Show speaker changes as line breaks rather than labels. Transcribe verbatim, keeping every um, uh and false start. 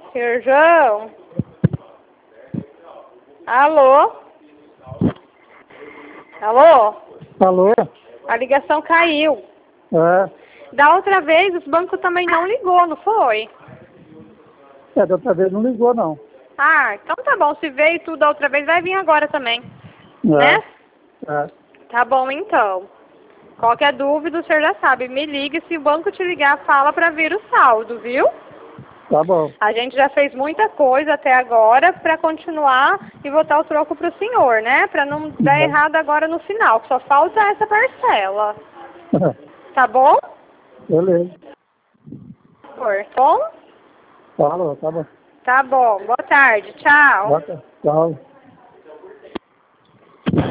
Serjão? Alô? Alô?
Alô?
A ligação caiu.
É.
Da outra vez, os bancos também não ligou, não foi?
É, da outra vez não ligou, não.
Ah, então tá bom. Se veio tudo da outra vez, vai vir agora também.
É.
Né?
É.
Tá bom, então. Qualquer dúvida, o senhor já sabe. Me ligue. Se o banco te ligar, fala pra vir o saldo, viu?
Tá bom.
A gente já fez muita coisa até agora pra continuar e botar o troco pro senhor, né? Pra não dar errado agora no final, que só falta essa parcela. Tá bom?
Beleza.
Por bom?
Falou, tá bom.
Tá bom. Boa tarde. Tchau.
Bota. Tchau.